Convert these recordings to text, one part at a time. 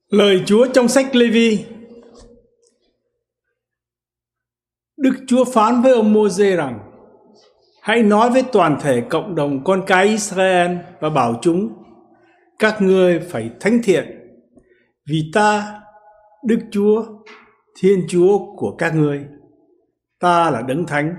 Lời Chúa trong sách Lê-vi. Đức Chúa phán với ông Mô-sê rằng: hãy nói với toàn thể cộng đồng con cái Israel và bảo chúng: các ngươi phải thánh thiện, vì ta, Đức Chúa, Thiên Chúa của các ngươi, ta là đấng thánh.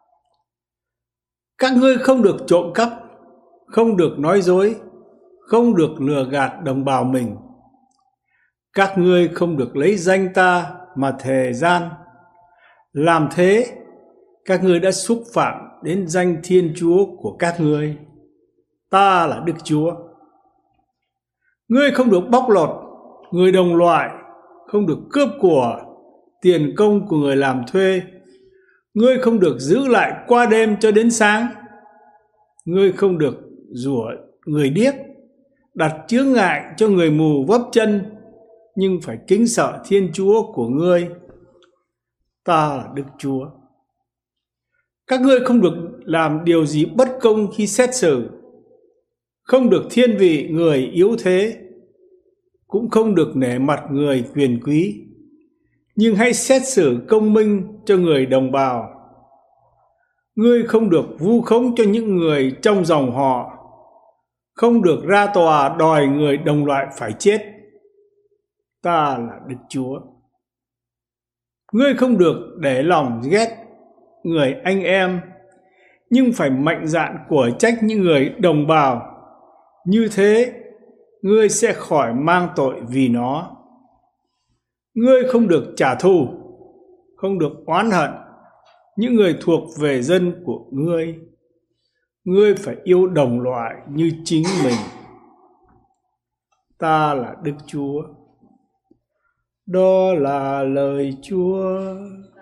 Các ngươi không được trộm cắp, không được nói dối, không được lừa gạt đồng bào mình. Các ngươi không được lấy danh ta mà thề gian. Làm thế, các ngươi đã xúc phạm đến danh Thiên Chúa của các ngươi. Ta là Đức Chúa. Ngươi không được bóc lột người đồng loại, không được cướp của, tiền công của người làm thuê. Ngươi không được giữ lại qua đêm cho đến sáng. Ngươi không được rủa người điếc, đặt chướng ngại cho người mù vấp chân, nhưng phải kính sợ Thiên Chúa của ngươi. Ta là Đức Chúa. Các ngươi không được làm điều gì bất công khi xét xử, không được thiên vị người yếu thế, cũng không được nể mặt người quyền quý, nhưng hãy xét xử công minh cho người đồng bào. Ngươi không được vu khống cho những người trong dòng họ, không được ra tòa đòi người đồng loại phải chết. Ta là Đức Chúa. Ngươi không được để lòng ghét người anh em, nhưng phải mạnh dạn của trách những người đồng bào. Như thế, ngươi sẽ khỏi mang tội vì nó. Ngươi không được trả thù, không được oán hận những người thuộc về dân của ngươi. Ngươi phải yêu đồng loại như chính mình. Ta là Đức Chúa. Đó là lời Chúa.